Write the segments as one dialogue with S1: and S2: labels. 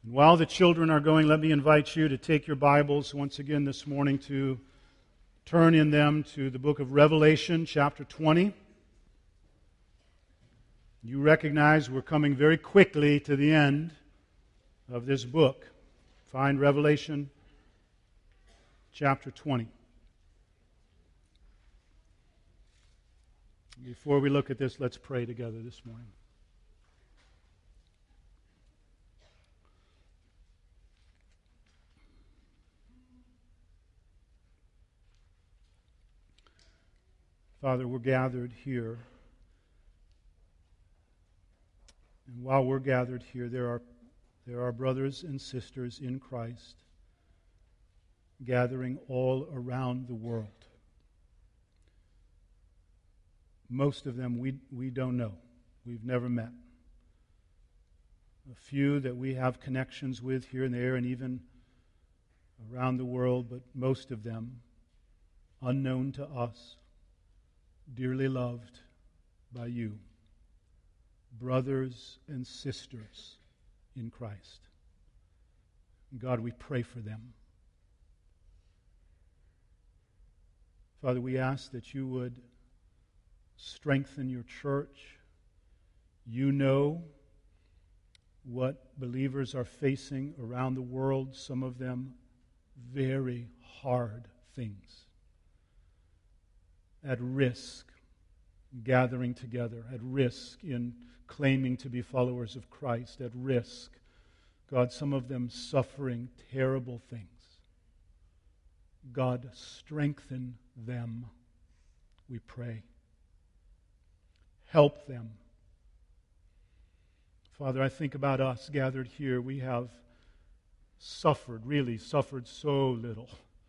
S1: And while the children are going, let me invite you to take your Bibles once again this morning to turn in them to the book of Revelation, chapter 20. You recognize we're coming very quickly to the end of this book. Find Revelation, chapter 20. Before we look at this, let's pray together this morning. Father, we're gathered here. And while we're gathered here, there are brothers and sisters in Christ gathering all around the world. Most of them we don't know. We've never met. A few that we have connections with here and there and even around the world, but most of them unknown to us, dearly loved by you, brothers and sisters in Christ. God, we pray for them. Father, we ask that you would strengthen your church. You know what believers are facing around the world, some of them very hard things. At risk gathering together, at risk in claiming to be followers of Christ, at risk, God, some of them suffering terrible things. God, strengthen them, we pray. Help them. Father, I think about us gathered here. We have really suffered so little.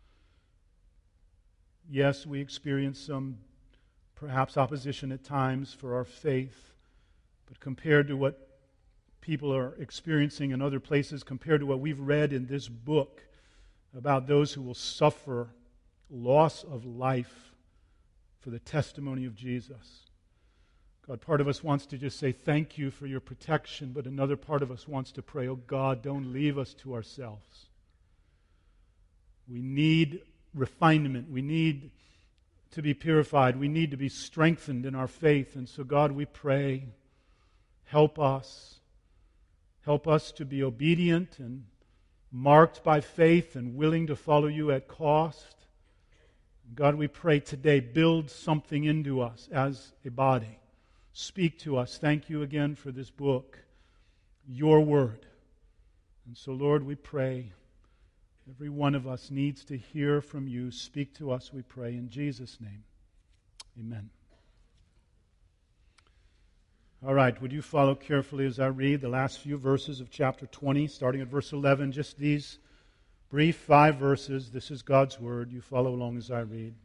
S1: Yes, we experience some perhaps opposition at times for our faith, but compared to what people are experiencing in other places, compared to what we've read in this book about those who will suffer loss of life for the testimony of Jesus. God, part of us wants to just say thank you for your protection, but another part of us wants to pray, oh God, don't leave us to ourselves. We need refinement. We need to be purified. We need to be strengthened in our faith. And so, God, we pray, help us. Help us to be obedient and marked by faith and willing to follow you at cost. God, we pray today, build something into us as a body. Speak to us. Thank you again for this book, your word. And so, Lord, we pray, every one of us needs to hear from you. Speak to us, we pray, in Jesus' name. Amen. All right, would you follow carefully as I read the last few verses of chapter 20, starting at verse 11, just these brief 5 verses. This is God's word. You follow along as I read.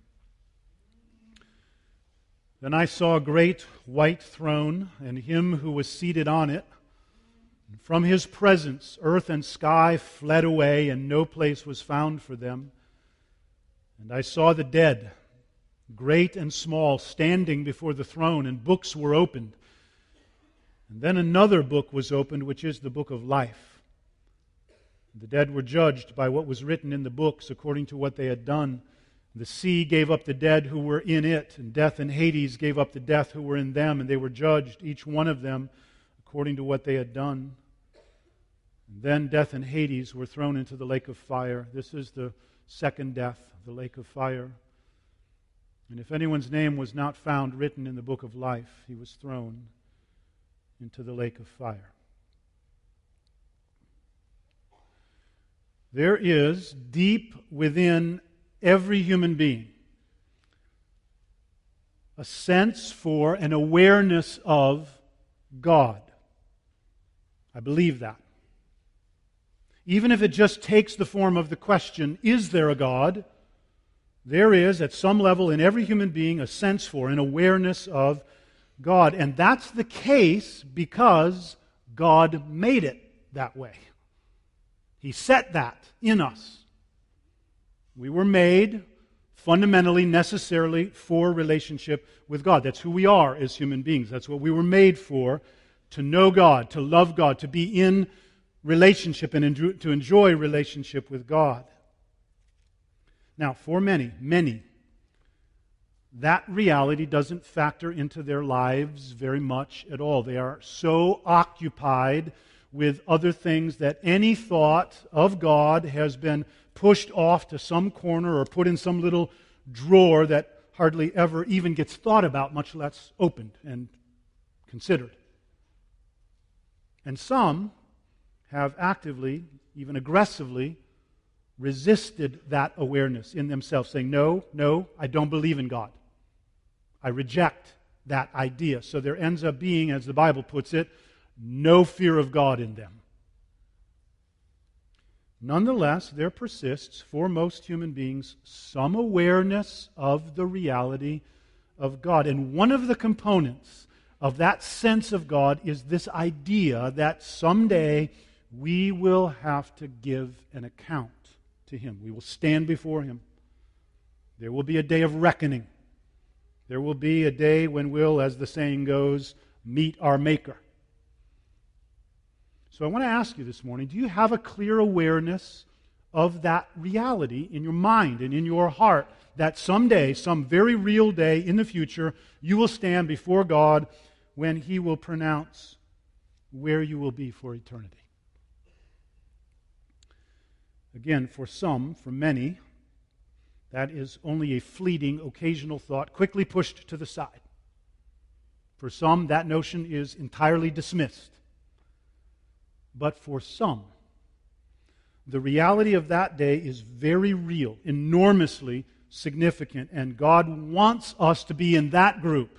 S1: Then I saw a great white throne, and him who was seated on it. From his presence, earth and sky fled away, and no place was found for them. And I saw the dead, great and small, standing before the throne, and books were opened. And then another book was opened, which is the book of life. The dead were judged by what was written in the books according to what they had done. The sea gave up the dead who were in it, and death and Hades gave up the death who were in them, and they were judged, each one of them, according to what they had done. And then death and Hades were thrown into the lake of fire. This is the second death, the lake of fire. And if anyone's name was not found written in the book of life, he was thrown into the lake of fire. There is deep within every human being a sense for, an awareness of God. I believe that. Even if it just takes the form of the question, is there a God? There is, at some level in every human being, a sense for, an awareness of God. And that's the case because God made it that way. He set that in us. We were made fundamentally, necessarily for relationship with God. That's who we are as human beings. That's what we were made for, to know God, to love God, to be in relationship and to enjoy relationship with God. Now, for many, that reality doesn't factor into their lives very much at all. They are so occupied with other things that any thought of God has been pushed off to some corner or put in some little drawer that hardly ever even gets thought about, much less opened and considered. And some have actively, even aggressively, resisted that awareness in themselves, saying, no, I don't believe in God. I reject that idea. So there ends up being, as the Bible puts it, no fear of God in them. Nonetheless, there persists for most human beings some awareness of the reality of God. And one of the components of that sense of God is this idea that someday we will have to give an account to Him. We will stand before Him. There will be a day of reckoning. There will be a day when we'll, as the saying goes, meet our Maker. So I want to ask you this morning, do you have a clear awareness of that reality in your mind and in your heart, that someday, some very real day in the future, you will stand before God when He will pronounce where you will be for eternity? Again, for some, for many, that is only a fleeting, occasional thought, quickly pushed to the side. For some, that notion is entirely dismissed. But for some, the reality of that day is very real, enormously significant, and God wants us to be in that group.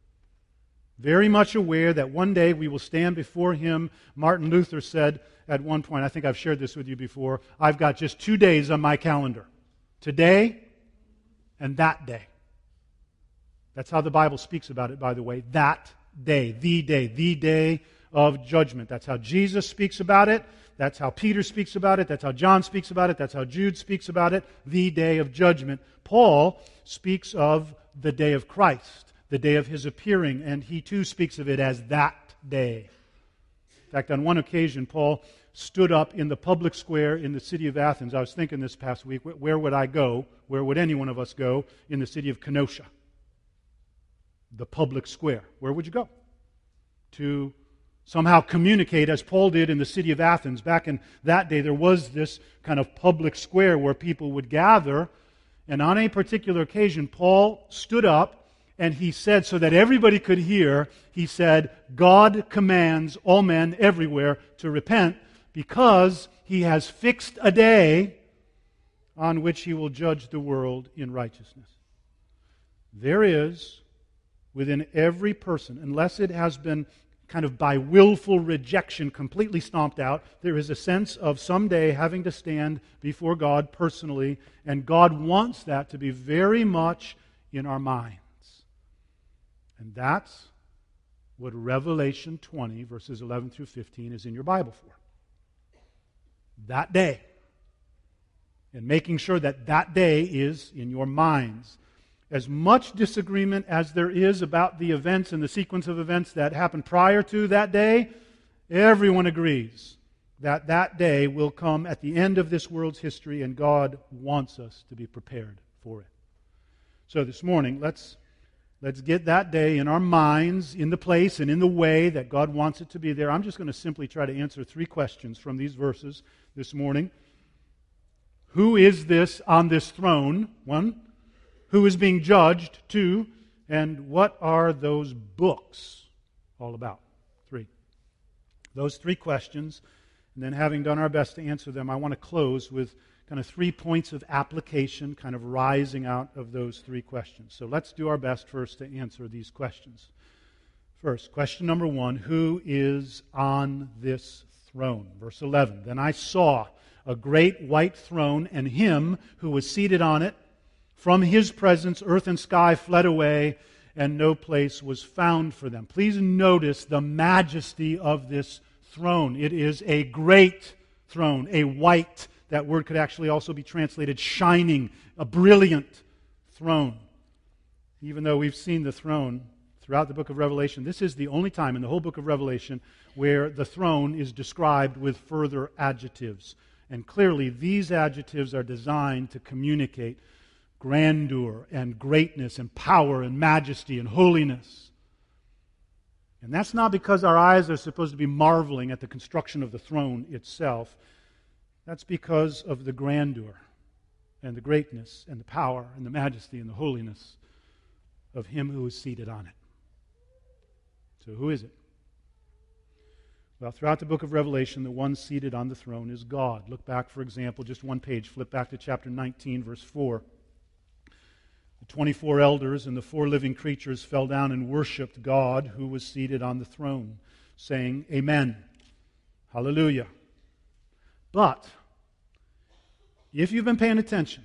S1: Very much aware that one day we will stand before Him. Martin Luther said at one point, I think I've shared this with you before, I've got just 2 days on my calendar. Today and that day. That's how the Bible speaks about it, by the way. That day, the day of judgment. That's how Jesus speaks about it. That's how Peter speaks about it. That's how John speaks about it. That's how Jude speaks about it. The day of judgment. Paul speaks of the day of Christ, the day of His appearing, and he too speaks of it as that day. In fact, on one occasion, Paul stood up in the public square in the city of Athens. I was thinking this past week, where would I go? Where would any one of us go in the city of Kenosha? The public square. Where would you go? To somehow communicate, as Paul did in the city of Athens. Back in that day, there was this kind of public square where people would gather. And on a particular occasion, Paul stood up and he said, so that everybody could hear, he said, God commands all men everywhere to repent because He has fixed a day on which He will judge the world in righteousness. There is, within every person, unless it has been kind of by willful rejection completely stomped out, there is a sense of someday having to stand before God personally, and God wants that to be very much in our minds. And that's what Revelation 20, verses 11 through 15 is in your Bible for. That day. And making sure that that day is in your minds. As much disagreement as there is about the events and the sequence of events that happened prior to that day, everyone agrees that that day will come at the end of this world's history, and God wants us to be prepared for it. So this morning, let's get that day in our minds, in the place and in the way that God wants it to be there. I'm just going to simply try to answer 3 questions from these verses this morning. Who is this on this throne? 1. Who is being judged? 2. And what are those books all about? 3. Those 3 questions, and then having done our best to answer them, I want to close with kind of 3 points of application, kind of rising out of those 3 questions. So let's do our best first to answer these questions. First, question number 1, who is on this throne? Verse 11, then I saw a great white throne and Him who was seated on it. From His presence, earth and sky fled away, and no place was found for them. Please notice the majesty of this throne. It is a great throne, a white. That word could actually also be translated shining, a brilliant throne. Even though we've seen the throne throughout the book of Revelation, this is the only time in the whole book of Revelation where the throne is described with further adjectives. And clearly, these adjectives are designed to communicate grandeur and greatness and power and majesty and holiness. And that's not because our eyes are supposed to be marveling at the construction of the throne itself. That's because of the grandeur and the greatness and the power and the majesty and the holiness of Him who is seated on it. So who is it? Well, throughout the book of Revelation, the one seated on the throne is God. Look back, for example, just one page. Flip back to chapter 19, verse 4. The 24 elders and the 4 living creatures fell down and worshipped God who was seated on the throne, saying, Amen. Hallelujah. But if you've been paying attention,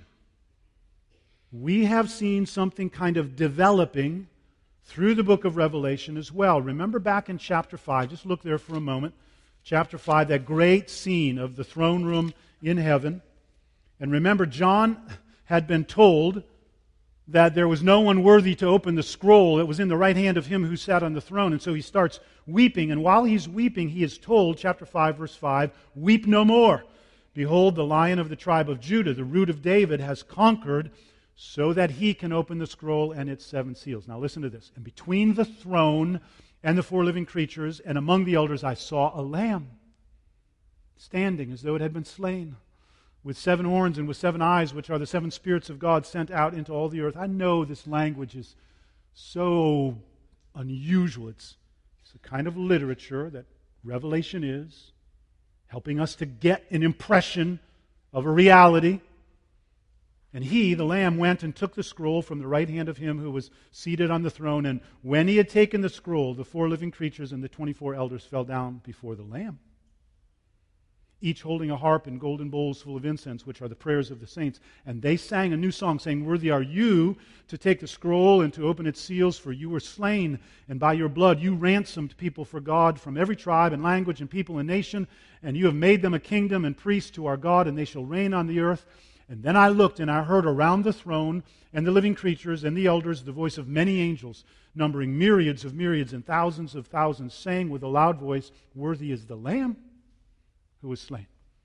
S1: we have seen something kind of developing through the book of Revelation as well. Remember back in chapter 5, just look there for a moment. Chapter 5, that great scene of the throne room in heaven. And remember, John had been told that there was no one worthy to open the scroll that was in the right hand of Him who sat on the throne. And so he starts weeping. And while he's weeping, he is told, chapter 5, verse 5, weep no more. Behold, the Lion of the tribe of Judah, the root of David, has conquered so that He can open the scroll and its 7 seals. Now listen to this. And between the throne and the 4 living creatures and among the elders I saw a lamb standing as though it had been slain, with 7 horns and with 7 eyes, which are the 7 spirits of God sent out into all the earth. I know this language is so unusual. It's the kind of literature that Revelation is, helping us to get an impression of a reality. And He, the Lamb, went and took the scroll from the right hand of Him who was seated on the throne. And when He had taken the scroll, the 4 living creatures and the 24 elders fell down before the Lamb, each holding a harp and golden bowls full of incense, which are the prayers of the saints. And they sang a new song, saying, Worthy are You to take the scroll and to open its seals, for You were slain, and by Your blood You ransomed people for God from every tribe and language and people and nation, and You have made them a kingdom and priests to our God, and they shall reign on the earth. And then I looked, and I heard around the throne and the living creatures and the elders the voice of many angels, numbering myriads of myriads and thousands of thousands, saying with a loud voice, Worthy is the Lamb who was slain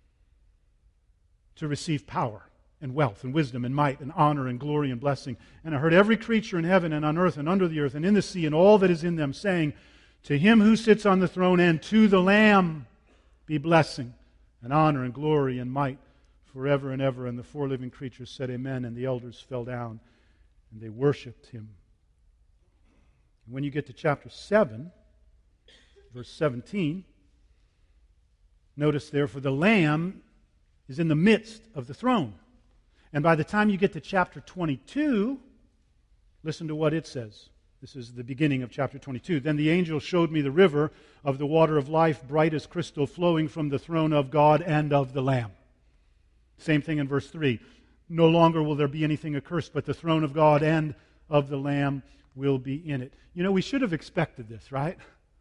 S1: to receive power and wealth and wisdom and might and honor and glory and blessing. And I heard every creature in heaven and on earth and under the earth and in the sea and all that is in them, saying, To Him who sits on the throne and to the Lamb be blessing and honor and glory and might forever and ever. And the 4 living creatures said, Amen. And the elders fell down and they worshipped Him. And when you get to chapter 7, verse 17, notice there, for the Lamb is in the midst of the throne. And by the time you get to chapter 22, listen to what it says. This is the beginning of chapter 22. Then the angel showed me the river of the water of life, bright as crystal, flowing from the throne of God and of the Lamb. Same thing in verse 3. No longer will there be anything accursed, but the throne of God and of the Lamb will be in it. You know, we should have expected this, right?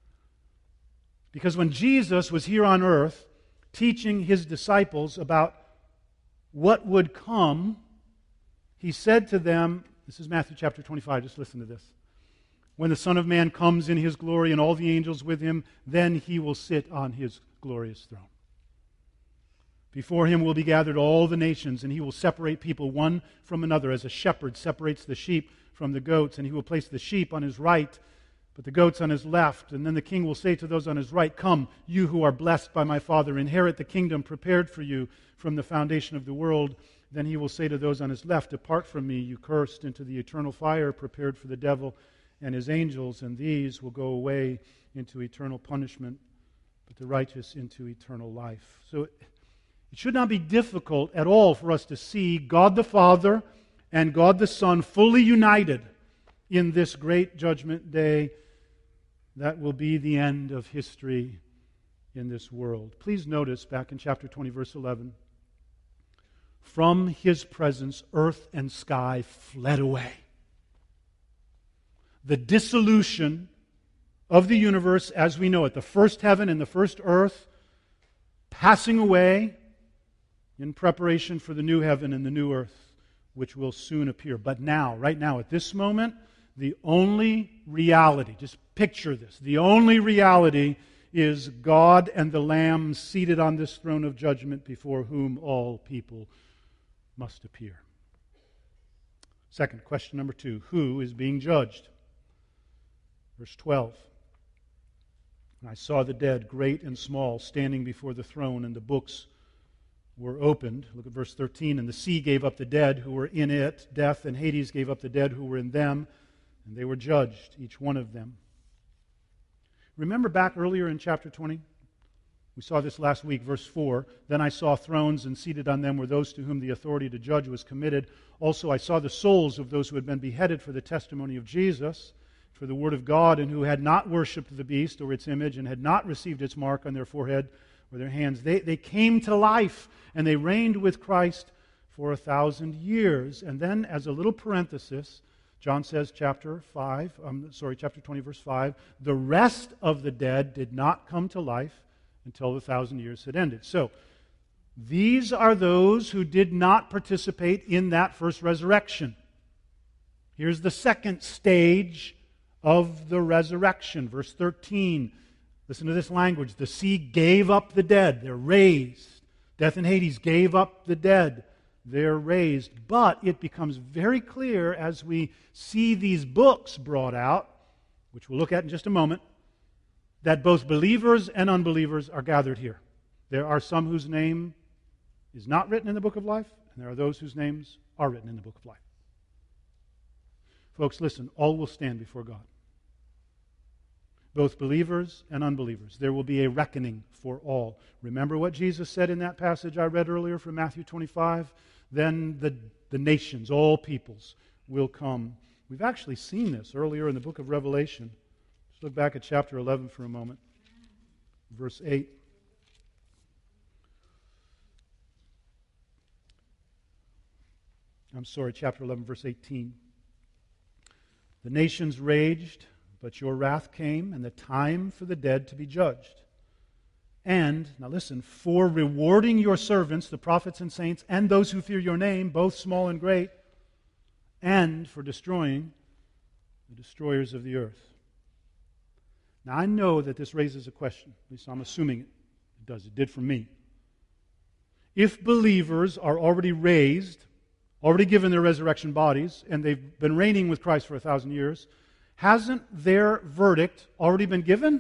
S1: Because when Jesus was here on earth teaching His disciples about what would come, He said to them, this is Matthew chapter 25, just listen to this. When the Son of Man comes in His glory and all the angels with Him, then He will sit on His glorious throne. Before Him will be gathered all the nations, and He will separate people one from another, as a shepherd separates the sheep from the goats, and He will place the sheep on His right, but the goats on His left. And then the King will say to those on His right, Come, you who are blessed by my Father, inherit the kingdom prepared for you from the foundation of the world. Then He will say to those on His left, Depart from me, you cursed, into the eternal fire prepared for the devil and his angels, and these will go away into eternal punishment, but the righteous into eternal life. So it should not be difficult at all for us to see God the Father and God the Son fully united in this great judgment day that will be the end of history in this world. Please notice back in chapter 20, verse 11, from His presence earth and sky fled away. The dissolution of the universe as we know it, the first heaven and the first earth, passing away in preparation for the new heaven and the new earth, which will soon appear. But now, right now, at this moment, The only reality, just picture this, the only reality is God and the Lamb seated on this throne of judgment before whom all people must appear. Second, question number 2, who is being judged? Verse 12. And I saw the dead, great and small, standing before the throne, and the books were opened. Look at verse 13. And the sea gave up the dead who were in it. Death and Hades gave up the dead who were in them, and they were judged, each one of them. Remember back earlier in chapter 20? We saw this last week, verse 4. Then I saw thrones, and seated on them were those to whom the authority to judge was committed. Also I saw the souls of those who had been beheaded for the testimony of Jesus, for the word of God, and who had not worshipped the beast or its image, and had not received its mark on their forehead or their hands. They came to life, and they reigned with Christ for 1,000 years. And then, as a little parenthesis, John says, chapter 20, verse 5, the rest of the dead did not come to life until the 1,000 years had ended. So, these are those who did not participate in that first resurrection. Here's the second stage of the resurrection. Verse 13, listen to this language. The sea gave up the dead. They're raised. Death and Hades gave up the dead. They're raised. But it becomes very clear as we see these books brought out, which we'll look at in just a moment, that both believers and unbelievers are gathered here. There are some whose name is not written in the book of life, and there are those whose names are written in the book of life. Folks, listen, all will stand before God. Both believers and unbelievers. There will be a reckoning for all. Remember what Jesus said in that passage I read earlier from Matthew 25? Then the nations, all peoples, will come. We've actually seen this earlier in the book of Revelation. Let's look back at chapter 11 for a moment. Verse 8. Chapter 11, verse 18. The nations raged, but your wrath came, and the time for the dead to be judged. And, now listen, for rewarding your servants, the prophets and saints, and those who fear your name, both small and great, and for destroying the destroyers of the earth. Now, I know that this raises a question. At least I'm assuming it does. It did for me. If believers are already raised, already given their resurrection bodies, and they've been reigning with Christ for 1,000 years, hasn't their verdict already been given?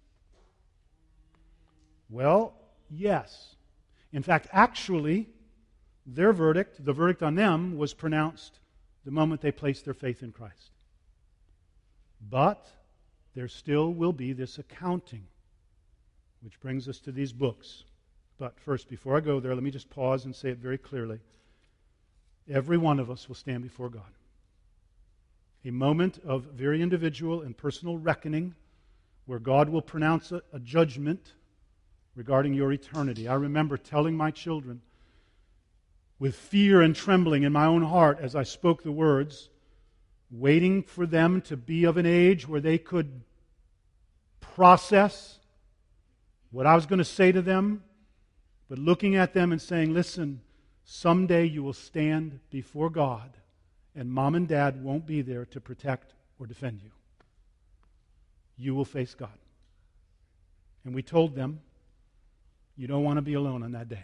S1: Well, yes. In fact, actually, their verdict, the verdict on them, was pronounced the moment they placed their faith in Christ. But there still will be this accounting, which brings us to these books. But first, before I go there, let me just pause and say it very clearly. Every one of us will stand before God. A moment of very individual and personal reckoning where God will pronounce a judgment regarding your eternity. I remember telling my children with fear and trembling in my own heart as I spoke the words, waiting for them to be of an age where they could process what I was going to say to them, but looking at them and saying, listen, someday you will stand before God, and mom and dad won't be there to protect or defend you. You will face God. And we told them, you don't want to be alone on that day.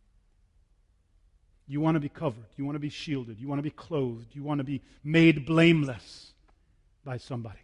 S1: You want to be covered. You want to be shielded. You want to be clothed. You want to be made blameless by somebody.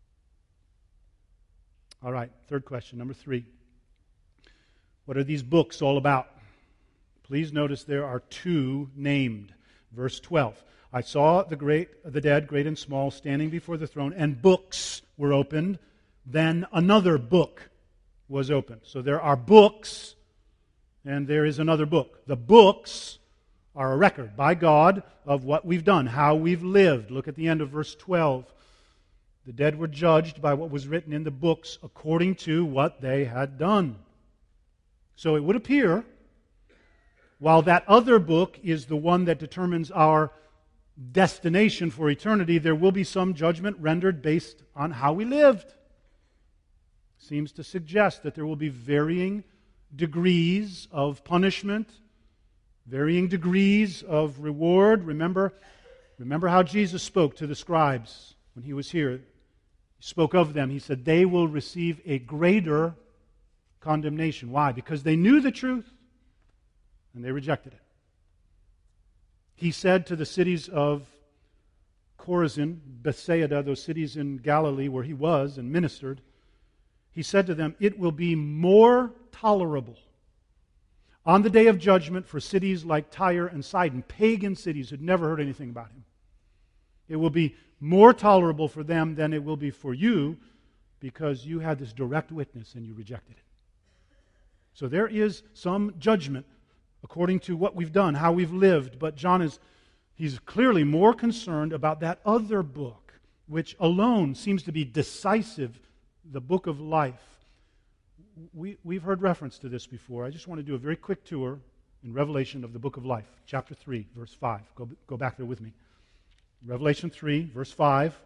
S1: All right, third question, number 3. What are these books all about? Please notice there are 2 named. Verse 12. I saw the dead, great and small, standing before the throne, and books were opened. Then another book was opened. So there are books, and there is another book. The books are a record by God of what we've done, how we've lived. Look at the end of verse 12. The dead were judged by what was written in the books according to what they had done. So it would appear, while that other book is the one that determines our destination for eternity, there will be some judgment rendered based on how we lived. Seems to suggest that there will be varying degrees of punishment, varying degrees of reward. Remember how Jesus spoke to the scribes when he was here, he spoke of them. He said, they will receive a greater condemnation. Why? Because they knew the truth and they rejected it. He said to the cities of Chorazin, Bethsaida, those cities in Galilee where he was and ministered, he said to them, it will be more tolerable on the day of judgment for cities like Tyre and Sidon, pagan cities who'd never heard anything about him. It will be more tolerable for them than it will be for you because you had this direct witness and you rejected it. So there is some judgment according to what we've done, how we've lived, but John he's clearly more concerned about that other book, which alone seems to be decisive, the book of life. We've heard reference to this before. I just want to do a very quick tour in Revelation of the book of life, chapter 3, verse 5. Go back there with me. Revelation 3, verse 5.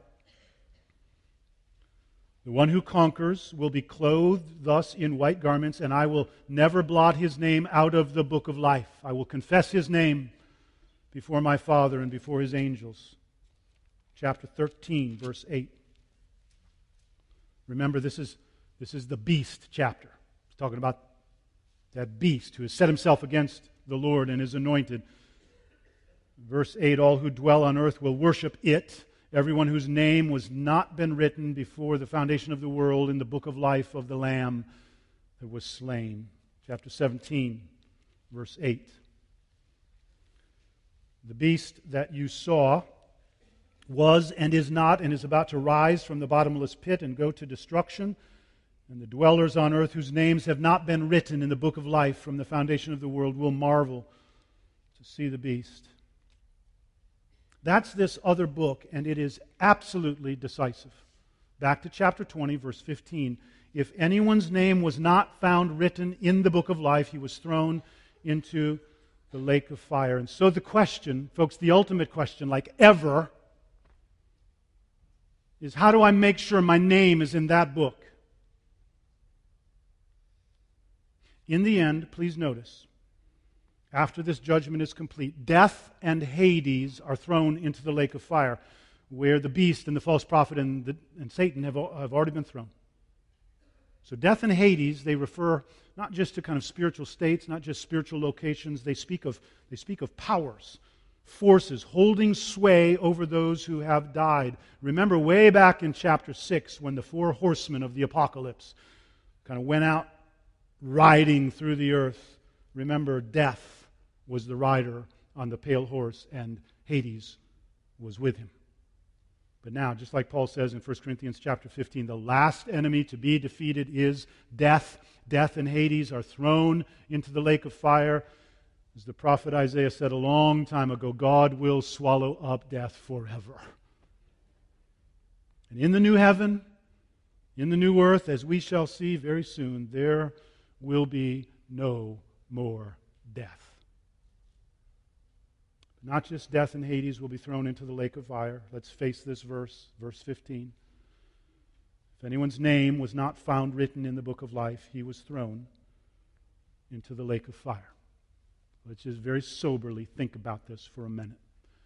S1: The one who conquers will be clothed thus in white garments, and I will never blot his name out of the book of life. I will confess his name before my Father and before his angels. Chapter 13, verse 8. Remember, this is the beast chapter. It's talking about that beast who has set himself against the Lord and is anointed. Verse 8, all who dwell on earth will worship it, everyone whose name was not been written before the foundation of the world in the book of life of the Lamb that was slain. Chapter 17, verse 8. The beast that you saw was and is not and is about to rise from the bottomless pit and go to destruction. And the dwellers on earth whose names have not been written in the book of life from the foundation of the world will marvel to see the beast. That's this other book, and it is absolutely decisive. Back to chapter 20, verse 15. If anyone's name was not found written in the book of life, he was thrown into the lake of fire. And so the question, folks, the ultimate question, like ever, is how do I make sure my name is in that book? In the end, please notice, after this judgment is complete, death and Hades are thrown into the lake of fire, where the beast and the false prophet and Satan have already been thrown. So death and Hades, they refer not just to kind of spiritual states, not just spiritual locations. They speak of powers, forces holding sway over those who have died. Remember way back in chapter 6 when the four horsemen of the apocalypse kind of went out riding through the earth. Remember, death was the rider on the pale horse and Hades was with him. But now, just like Paul says in 1 Corinthians chapter 15, the last enemy to be defeated is death. Death and Hades are thrown into the lake of fire. As the prophet Isaiah said a long time ago, God will swallow up death forever. And in the new heaven, in the new earth, as we shall see very soon, there will be no more death. Not just death and Hades will be thrown into the lake of fire. Let's face this verse, verse 15. If anyone's name was not found written in the book of life, he was thrown into the lake of fire. Let's just very soberly think about this for a minute.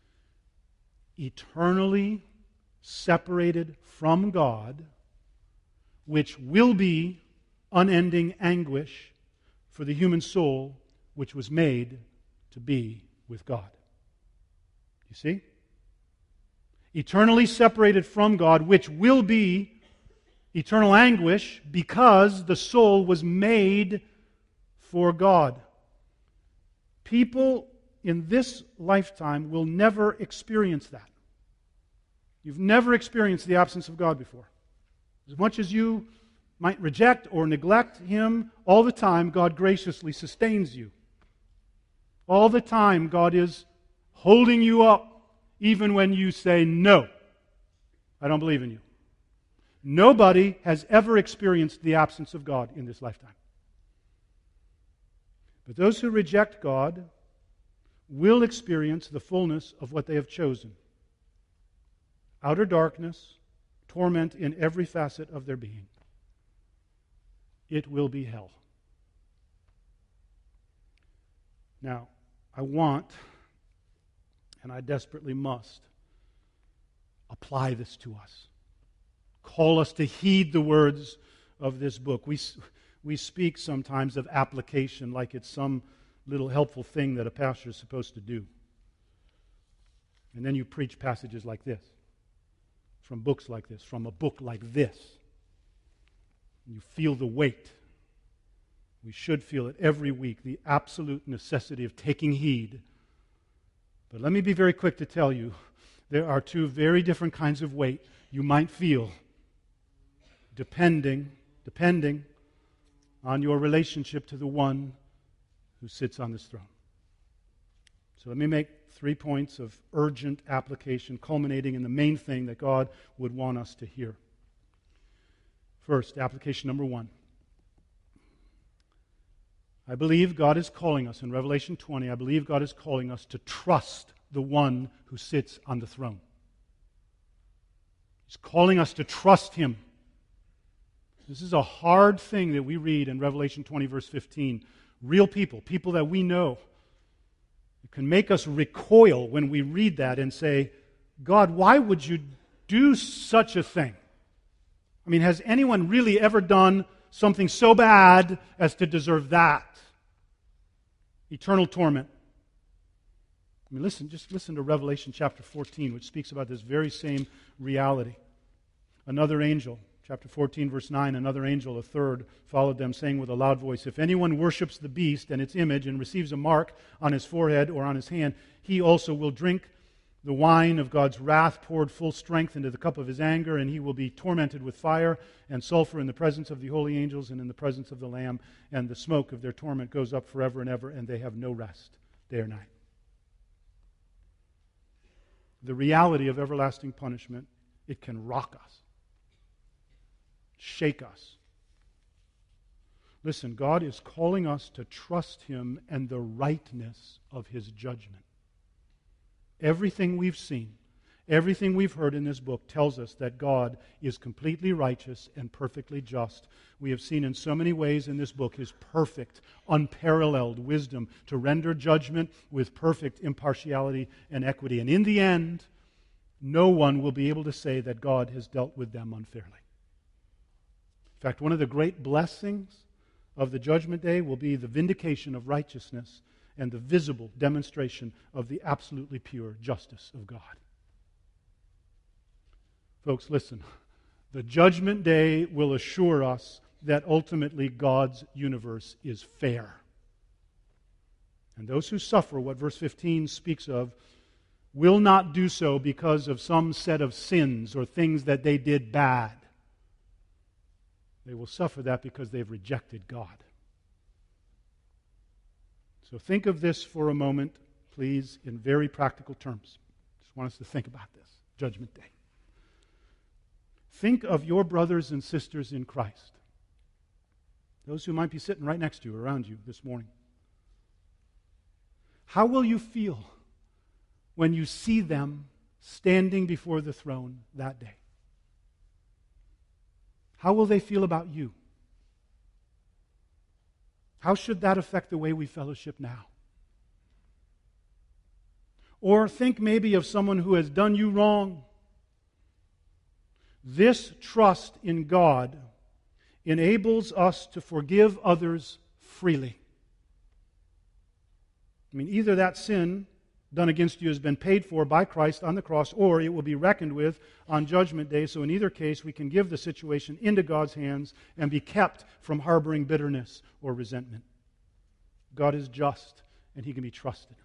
S1: Eternally separated from God, which will be unending anguish for the human soul, which was made to be with God. You see? Eternally separated from God, which will be eternal anguish because the soul was made for God. People in this lifetime will never experience that. You've never experienced the absence of God before. As much as you might reject or neglect Him, all the time God graciously sustains you. All the time God is holding you up, even when you say, no, I don't believe in you. Nobody has ever experienced the absence of God in this lifetime. But those who reject God will experience the fullness of what they have chosen. Outer darkness, torment in every facet of their being. It will be hell. Now, I want, and I desperately must, apply this to us. Call us to heed the words of this book. We speak sometimes of application like it's some little helpful thing that a pastor is supposed to do. And then you preach passages like this, from books like this, from a book like this. You feel the weight. We should feel it every week, the absolute necessity of taking heed. But let me be very quick to tell you, there are two very different kinds of weight you might feel depending on your relationship to the one who sits on this throne. So let me make 3 points of urgent application, culminating in the main thing that God would want us to hear. First, application number 1. I believe God is calling us, in Revelation 20, I believe God is calling us to trust the one who sits on the throne. He's calling us to trust Him. This is a hard thing that we read in Revelation 20, verse 15. Real people, people that we know. It can make us recoil when we read that and say, God, why would you do such a thing? I mean, has anyone really ever done something so bad as to deserve that? Eternal torment. I mean, just listen to Revelation chapter 14, which speaks about this very same reality. Another angel, chapter 14, verse 9, another angel, a third, followed them, saying with a loud voice, if anyone worships the beast and its image and receives a mark on his forehead or on his hand, he also will drink the wine of God's wrath poured full strength into the cup of His anger, and he will be tormented with fire and sulfur in the presence of the holy angels and in the presence of the Lamb, and the smoke of their torment goes up forever and ever, and they have no rest day or night. The reality of everlasting punishment, it can rock us, shake us. Listen, God is calling us to trust Him and the rightness of His judgment. Everything we've seen, everything we've heard in this book tells us that God is completely righteous and perfectly just. We have seen in so many ways in this book His perfect, unparalleled wisdom to render judgment with perfect impartiality and equity. And in the end, no one will be able to say that God has dealt with them unfairly. In fact, one of the great blessings of the judgment day will be the vindication of righteousness and the visible demonstration of the absolutely pure justice of God. Folks, listen. The judgment day will assure us that ultimately God's universe is fair. And those who suffer what verse 15 speaks of will not do so because of some set of sins or things that they did bad. They will suffer that because they've rejected God. So think of this for a moment, please, in very practical terms. Just want us to think about this, Judgment Day. Think of your brothers and sisters in Christ, those who might be sitting right next to you, around you this morning. How will you feel when you see them standing before the throne that day? How will they feel about you? How should that affect the way we fellowship now? Or think maybe of someone who has done you wrong. This trust in God enables us to forgive others freely. I mean, either that sin done against you has been paid for by Christ on the cross, or it will be reckoned with on Judgment Day. So in either case, we can give the situation into God's hands and be kept from harboring bitterness or resentment. God is just, and He can be trusted.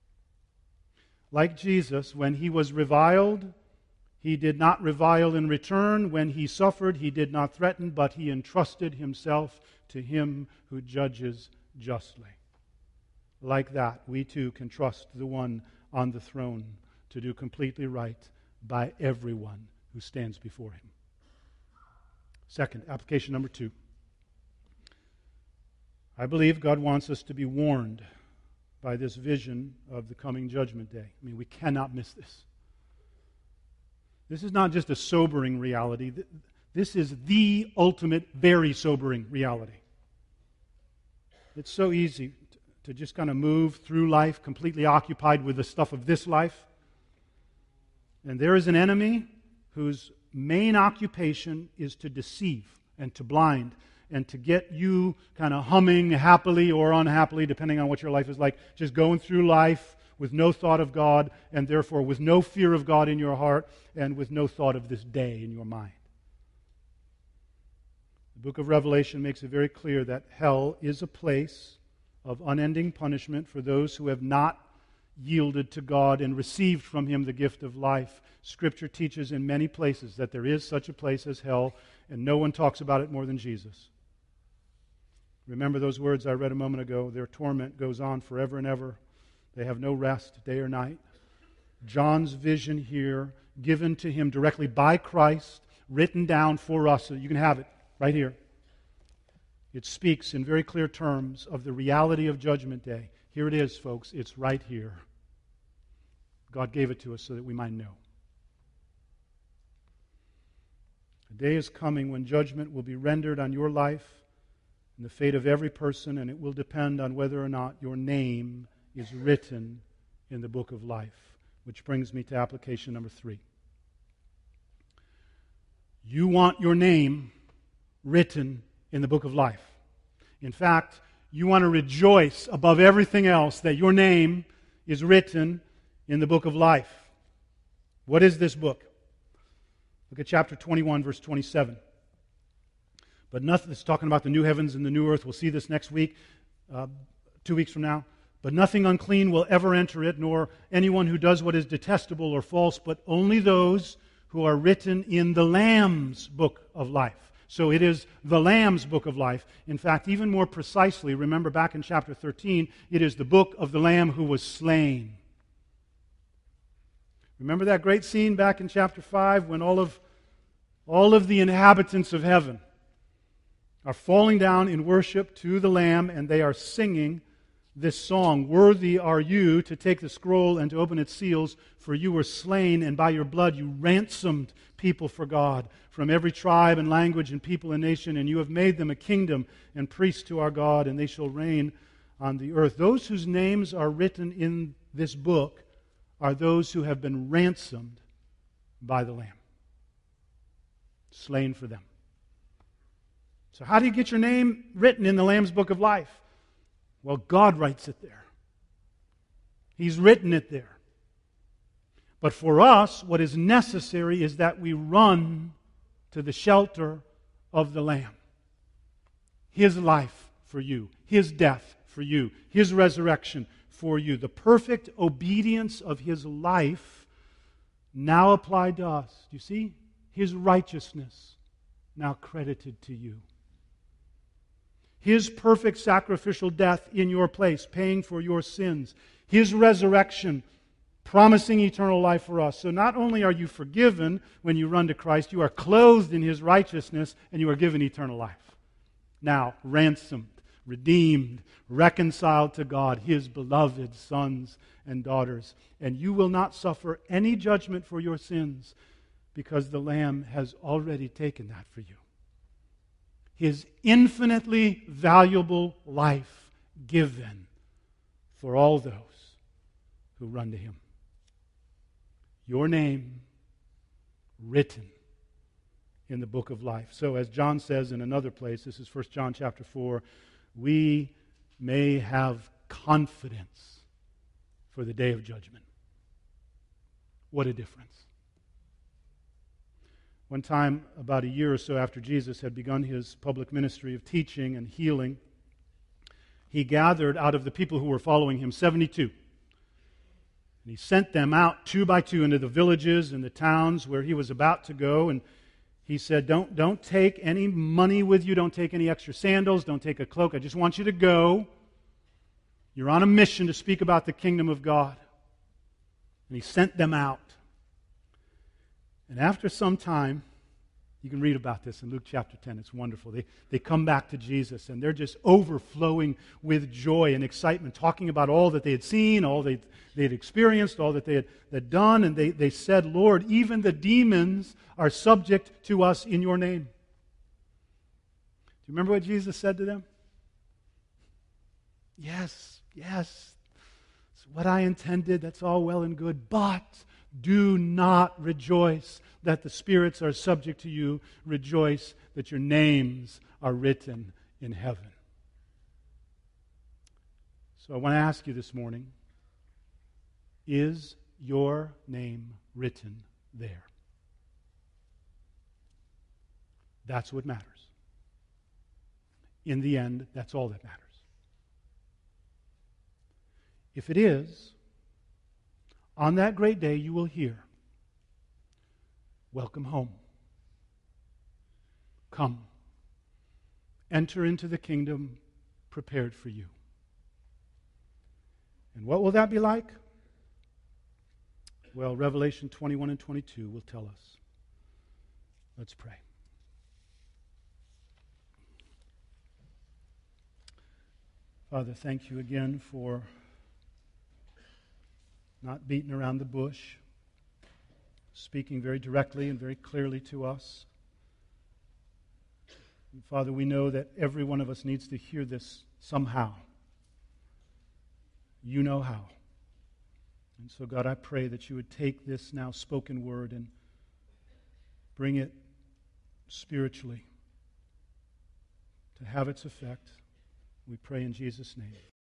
S1: Like Jesus, when He was reviled, He did not revile in return. When He suffered, He did not threaten, but He entrusted Himself to Him who judges justly. Like that, we too can trust the one on the throne to do completely right by everyone who stands before Him. Second, application number 2. I believe God wants us to be warned by this vision of the coming judgment day. I mean, we cannot miss this. This is not just a sobering reality. This is the ultimate, very sobering reality. It's so easy to just kind of move through life completely occupied with the stuff of this life And there is an enemy whose main occupation is to deceive and to blind and to get you kind of humming happily or unhappily, depending on what your life is like, just going through life with no thought of God, and therefore with no fear of God in your heart, and with no thought of this day in your mind. The book of Revelation makes it very clear that hell is a place of unending punishment for those who have not yielded to God and received from Him the gift of life. Scripture teaches in many places that there is such a place as hell, and no one talks about it more than Jesus. Remember those words I read a moment ago. Their torment goes on forever and ever. They have no rest day or night. John's vision here, given to him directly by Christ, written down for us, so you can have it right here. It speaks in very clear terms of the reality of Judgment Day. Here it is, folks. It's right here. God gave it to us so that we might know. A day is coming when judgment will be rendered on your life and the fate of every person, and it will depend on whether or not your name is written in the book of life. Which brings me to application number 3. You want your name written in the book of life. In fact, you want to rejoice above everything else that your name is written in the book of life. What is this book? Look at chapter 21, verse 27. But nothing, it's talking about the new heavens and the new earth. We'll see this next week, 2 weeks from now. But nothing unclean will ever enter it, nor anyone who does what is detestable or false, but only those who are written in the Lamb's book of life. So it is the Lamb's book of life. In fact, even more precisely, remember back in chapter 13, it is the book of the Lamb who was slain. Remember that great scene back in chapter 5 when all of the inhabitants of heaven are falling down in worship to the Lamb, and they are singing this song, "Worthy are you to take the scroll and to open its seals, for you were slain, and by your blood you ransomed people for God from every tribe and language and people and nation, and you have made them a kingdom and priests to our God, and they shall reign on the earth." Those whose names are written in this book are those who have been ransomed by the Lamb, slain for them. So how do you get your name written in the Lamb's book of life? Well, God writes it there. He's written it there. But for us, what is necessary is that we run to the shelter of the Lamb. His life for you, His death for you, His resurrection for you. The perfect obedience of His life now applied to us. Do you see? His righteousness now credited to you. His perfect sacrificial death in your place, paying for your sins. His resurrection, promising eternal life for us. So not only are you forgiven when you run to Christ, you are clothed in His righteousness and you are given eternal life. Now, ransomed, redeemed, reconciled to God, His beloved sons and daughters. And you will not suffer any judgment for your sins because the Lamb has already taken that for you. His infinitely valuable life given for all those who run to Him. Your name written in the book of life. So as John says in another place, this is 1 John chapter 4, we may have confidence for the day of judgment. What a difference. One time, about a year or so after Jesus had begun His public ministry of teaching and healing, He gathered out of the people who were following Him 72. And He sent them out 2 by 2 into the villages and the towns where He was about to go. And He said, don't take any money with you. Don't take any extra sandals. Don't take a cloak. I just want you to go. You're on a mission to speak about the kingdom of God. And He sent them out. And after some time, you can read about this in Luke chapter 10. It's wonderful. They come back to Jesus, and they're just overflowing with joy and excitement, talking about all that they had seen, all they had experienced, all that they had done. And they said, "Lord, even the demons are subject to us in your name." Do you remember what Jesus said to them? Yes, it's what I intended. That's all well and good. But Do not rejoice that the spirits are subject to you. Rejoice that your names are written in heaven. So I want to ask you this morning, is your name written there? That's what matters. In the end, that's all that matters. If it is, on that great day you will hear, "Welcome home. Come, enter into the kingdom prepared for you." And what will that be like? Well, Revelation 21 and 22 will tell us. Let's pray. Father, thank you again for not beating around the bush, speaking very directly and very clearly to us. And Father, we know that every one of us needs to hear this somehow. You know how. And so, God, I pray that you would take this now spoken word and bring it spiritually to have its effect. We pray in Jesus' name.